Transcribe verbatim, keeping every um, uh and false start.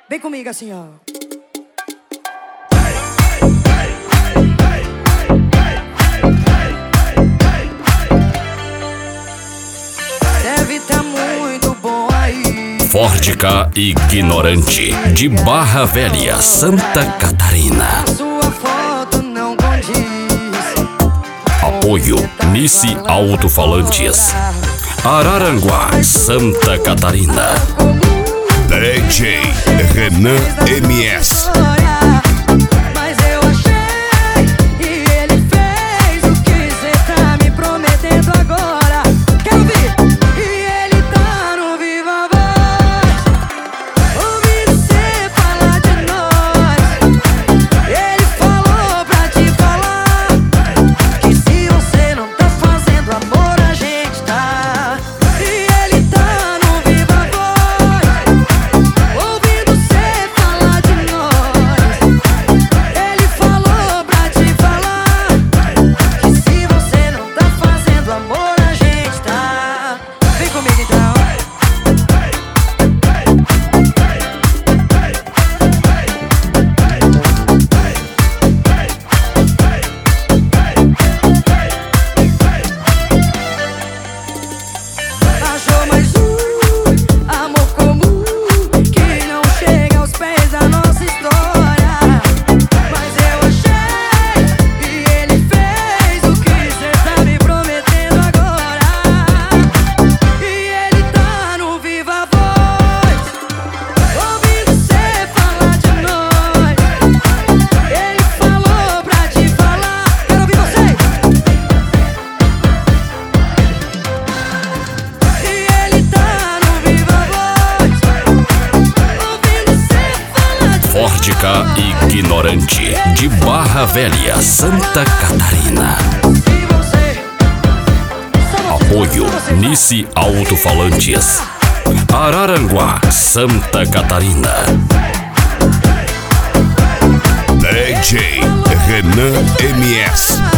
Vem comigo assim, ó. Deve tá muito bom aí. Fórdica Ignorante, de Barra Velha, Santa Catarina. Sua foto não condiz. Apoio Nice Alto-Falantes, Araranguá, Santa Catarina. D J Renan M S. Mas eu achei e ele fez o que cê tá me prometendo agora. Quero ouvir. E ele tá no Viva Voz, ouvindo cê falar de nós. Ele falou pra te falar que se você não tá fazendo amor, a gente tá. E ele tá no Viva Voz, ouvindo cê falar de nós. Ele falou pra te falar que se você não tá fazendo amor, a gente tá. Vem comigo então. Achou mais um amor comum que não chega aos pés da nossa história. Mas eu achei e ele fez o que cê tá me prometendo agora. E ele tá no Viva Voz, ouvindo cê falar de nós. Ele falou pra te falar. Quero ouvir vocês. E ele tá no Viva Voz, ouvindo cê falar de Fórdica Ignorante, de Barra Velha, Santa Catarina. Se você Apoio Nice Alto-Falantes, Araranguá, Santa Catarina. D J Renan M S.